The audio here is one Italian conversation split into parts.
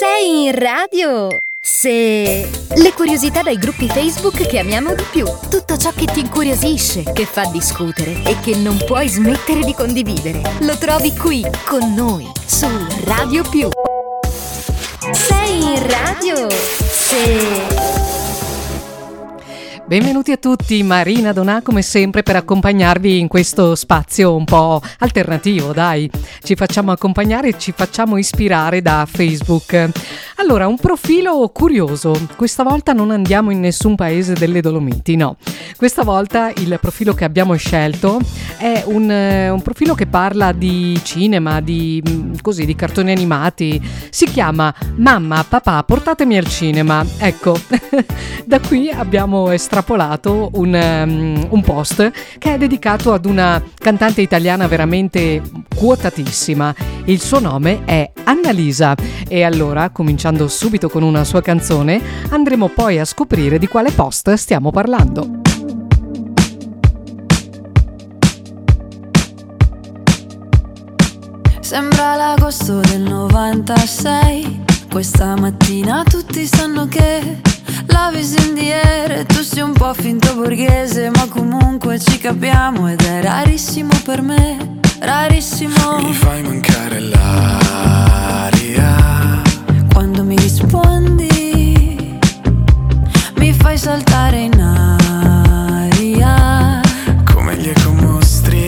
Sei in radio? Se... Le curiosità dai gruppi Facebook che amiamo di più. Tutto ciò che ti incuriosisce, che fa discutere e che non puoi smettere di condividere. Lo trovi qui, con noi, su Radio Più. Sei in radio? Se... Benvenuti a tutti, Marina Donà come sempre per accompagnarvi in questo spazio un po' alternativo, dai. Ci facciamo accompagnare, ci facciamo ispirare da Facebook. Allora, un profilo curioso. Questa volta non andiamo in nessun paese delle Dolomiti, no. Questa volta il profilo che abbiamo scelto è un profilo che parla di cinema, di cartoni animati. Si chiama Mamma, papà, portatemi al cinema. Ecco, da qui abbiamo estrapolato un post che è dedicato ad una cantante italiana veramente quotatissima. Il suo nome è Annalisa e allora, cominciando subito con una sua canzone, andremo poi a scoprire di quale post stiamo parlando. Sembra l'agosto del 96. Questa mattina tutti sanno che la visi in the air, tu sei un po' finto borghese, ma comunque ci capiamo ed è rarissimo per me, rarissimo. Mi fai mancare l'aria quando mi rispondi, mi fai saltare in aria come gli ecomostri.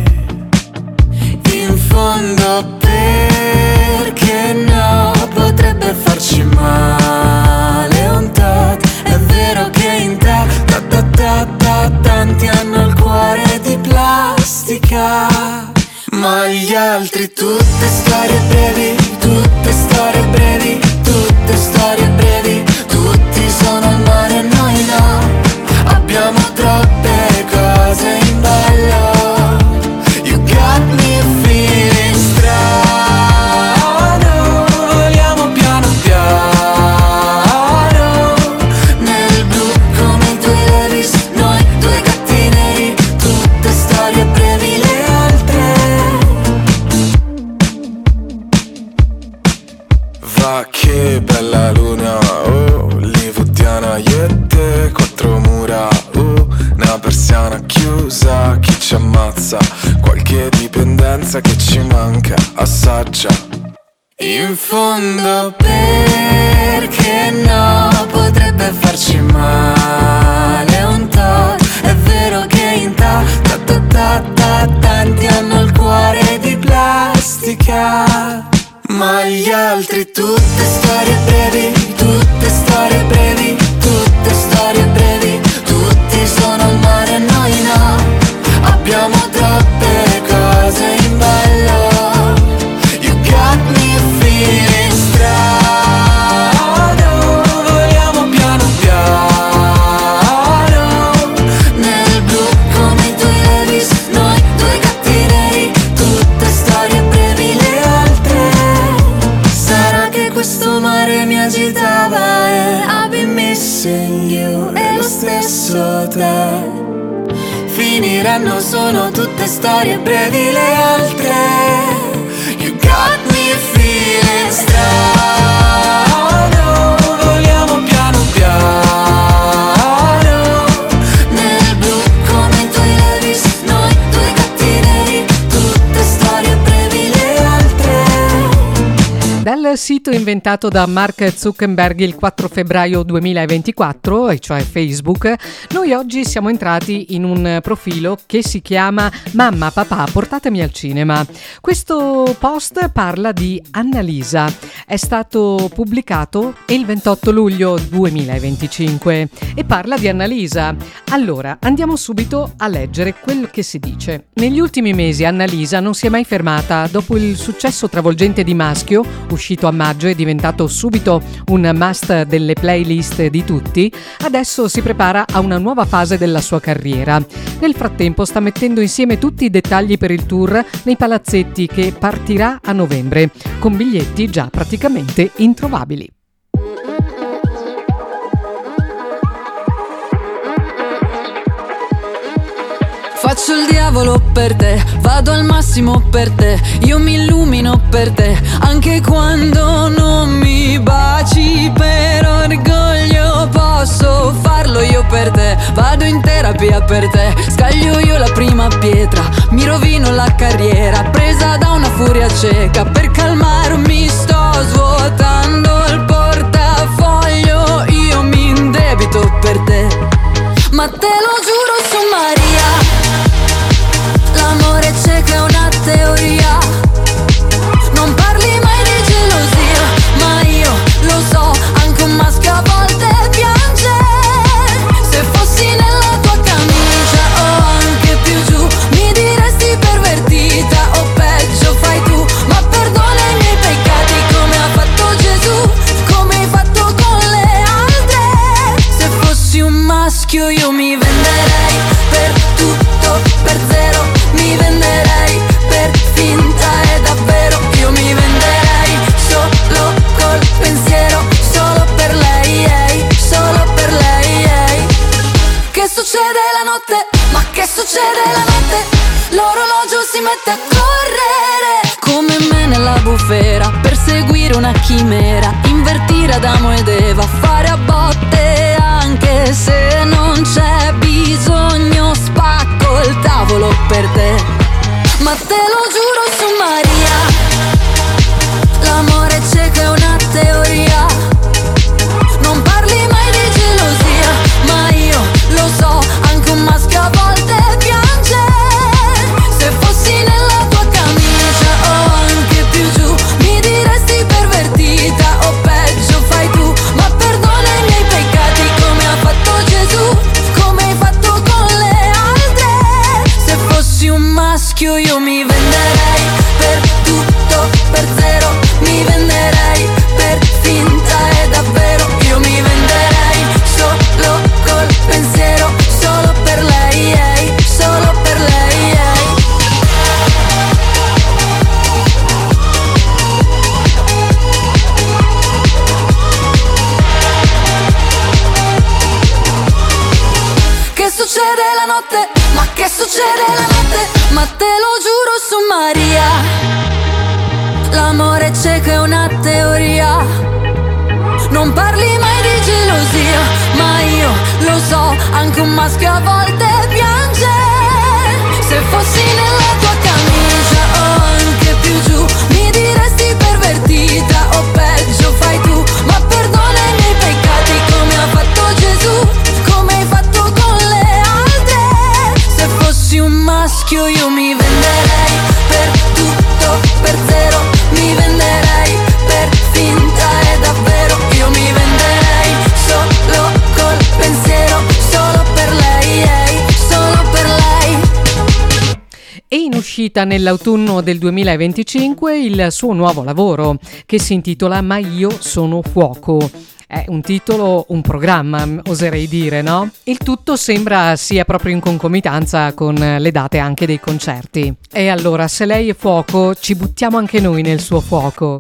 In fondo perché no, potrebbe farci male un tot. È vero che in te tanti hanno il cuore di plastica, ma gli altri tutte storie brevi, tutte storie brevi, tutte storie brevi. Tutti sono al mare e noi no, abbiamo troppe cose in ballo. You got me feeling strano, voliamo piano piano nel blu come i tuoi Levi's, noi due gatti neri. Tutte storie brevi, le altre. Va che bella luna, oh, hollywoodiana, io e te, quattro mura, una persiana chiusa, chi ci ammazza? Qualche dipendenza che ci manca, assaggia. In fondo perché no, potrebbe farci male un tot. È vero che in tanti hanno il cuore di plastica, ma gli altri tutte storie brevi, tutte storie brevi, tutte storie brevi. Tutti sono al mare e noi no, abbiamo troppe cose in ballo. You got me feeling strano, voliamo piano piano nel blu come i tuoi Levi's, noi due gatti neri. Tutte storie brevi, le altre. Sarà che questo mare mi agitava e I've been missing you, e lo stesso te. Finiranno, sono tutte storie brevi, le altre. You got me feeling strano, voliamo piano piano nel blu come i tuoi Levi's, noi due gatti neri. Tutte storie brevi, le altre. Dal sito inventato da Mark Zuckerberg il 4 febbraio 2024, e cioè Facebook, noi oggi siamo entrati in un profilo che si chiama Mamma, papà, portatemi al cinema. Questo post parla di Annalisa, è stato pubblicato il 28 luglio 2025 e parla di Annalisa. Allora, andiamo subito a leggere quello che si dice. Negli ultimi mesi Annalisa non si è mai fermata. Dopo il successo travolgente di Maschio, uscito a maggio e diventato subito un must delle playlist di tutti, adesso si prepara a una nuova fase della sua carriera. Nel frattempo sta mettendo insieme tutti i dettagli per il tour nei palazzetti che partirà a novembre, con biglietti già praticamente introvabili. Faccio il diavolo per te, vado al massimo per te, io mi illumino per te, anche quando non mi basta. via per te. Scaglio io la prima pietra, mi rovino la carriera, presa da una furia cieca. Per calmarmi sto svuotando il portafoglio, io mi indebito per te. Ma te lo giuro su Maria, l'amore cieco è una teoria. Non parli mai di gelosia, ma io lo so, anche un maschio a volte piange. Se fossi nella tua camicia o anche più giù, mi diresti pervertita o peggio fai tu. Ma perdona i miei peccati come ha fatto Gesù, come hai fatto con le altre. Se fossi un maschio io mi venderei per tutto, per zero. Mi venderei per finta e davvero. Io mi venderei solo col pensiero, solo per lei, solo per lei. Che succede la notte? Ma che succede la notte? L'orologio si mette a correre come me nella bufera, perseguire una chimera, invertire Adamo ed Eva, fare a botte anche se non c'è bisogno. Spacco il tavolo per te, ma te lo giuro su Maria, l'amore cieco è una teoria. Non parli mai di gelosia, ma io lo so, anche un maschio a volte piange. Se fossi nella tua camicia o anche più giù, mi diresti pervertita o peggio fai tu. Ma perdona i miei peccati come ha fatto Gesù, come hai fatto con le altre. Se fossi un maschio io mi venderei per tutto, per zero. Mi venderei per finta e davvero. Io mi venderei solo col pensiero, solo per lei, solo per lei. Che succede la notte? Ma che succede la notte? Ma te lo giuro su Maria, l'amore cieco è una teoria. Non parli mai di gelosia, ma io lo so, anche un maschio a volte piange. Se fossi nella tua camicia o anche più giù, mi diresti pervertita o peggio fai tu. Ma perdona i miei peccati come ha fatto Gesù, come hai fatto con le altre. Se fossi un maschio io mi venderei per tutto, per zero. Mi venderei per finta e davvero. Io mi venderei solo col pensiero, solo per lei, solo per lei. È in uscita nell'autunno del 2025 il suo nuovo lavoro, che si intitola Ma io sono fuoco. È un titolo, un programma, oserei dire, no? Il tutto sembra sia proprio in concomitanza con le date anche dei concerti. E allora, se lei è fuoco, ci buttiamo anche noi nel suo fuoco.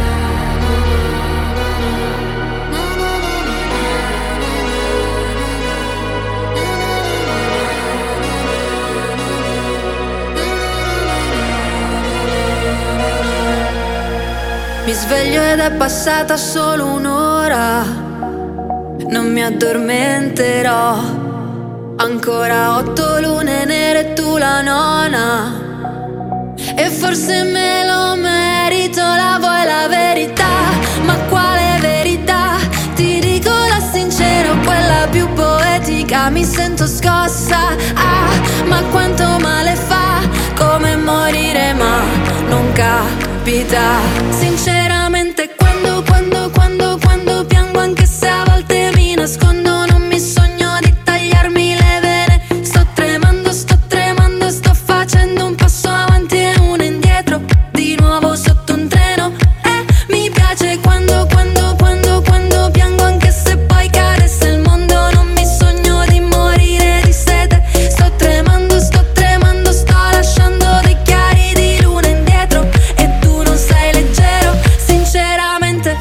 Mi sveglio ed è passata solo un'ora, non mi addormenterò. Ancora 8 lune nere e tu la nona, e forse me lo merito. La vuoi la verità? Ma quale verità? Ti dico la sincera, quella più poetica. Mi sento scossa, ma quanto male fa, come morire ma non capita. Sinceramente quando piango, anche se a volte mi nascondo, non mi sogno di tagliarmi le vene. Sto tremando, sto facendo un passo avanti e uno indietro, di nuovo sotto un treno. Mi piace quando piango, anche se poi cadesse il mondo, non mi sogno di morire di sete. Sto tremando, sto lasciando dei chiari di luna indietro, e tu non sei leggero. Sinceramente,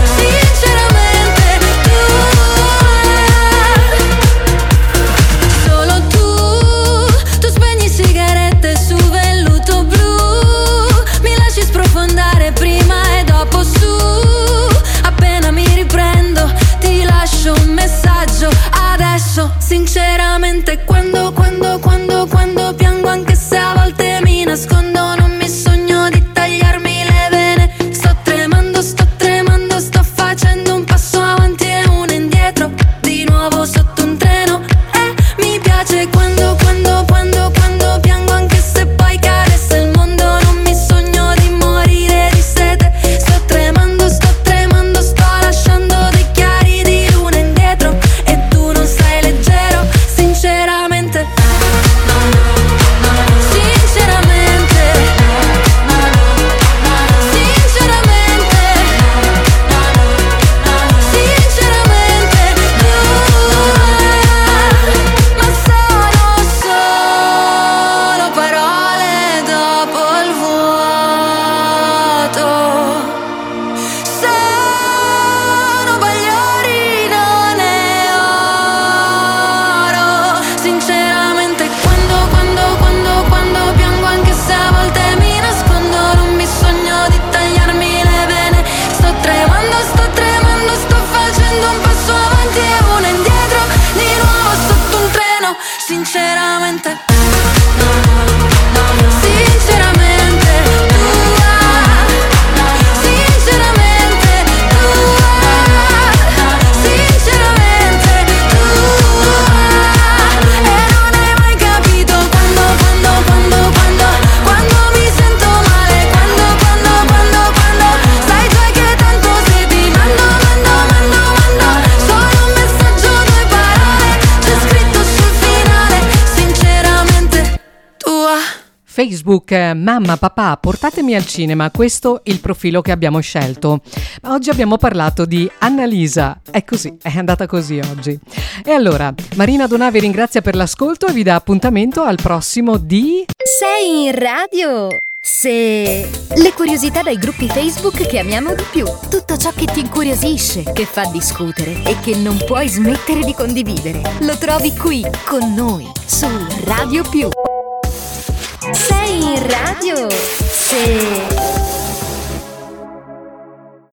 tu Sinceramente quando piango, anche se a volte mi nascondo, non mi sogno di tagliarmi le vene. Sto tremando, sto facendo un passo avanti e uno indietro, di nuovo sotto un treno. Mi piace quando piango, anche se poi cadesse il mondo, non mi sogno di morire di sete. Sto tremando, sto lasciando dei chiari di luna indietro, e tu non sei leggero. Sinceramente, ma sono solo parole dopo il vuoto. Sono bagliori, non è oro. Sinceramente quando piango, anche se a volte mi nascondo, non mi sogno di tagliarmi le vene. Sto tremando, sto facendo un passo avanti e uno indietro, di nuovo sotto un treno. Sinceramente, e non hai mai capito quando mi sento male, quando sai già che tanto se ti mando solo un messaggio, 2 parole, c'è scritto sul finale. Sinceramente tua. Facebook, mamma, papà, portatemi al cinema, questo è il profilo che abbiamo scelto. Oggi abbiamo parlato di Annalisa, è così, è andata così oggi. E allora, Marina Donà vi ringrazia per l'ascolto e vi dà appuntamento al prossimo di... Sei in radio! Se... Le curiosità dai gruppi Facebook che amiamo di più. Tutto ciò che ti incuriosisce, che fa discutere e che non puoi smettere di condividere. Lo trovi qui, con noi, su Radio Più. Sei in radio! Se...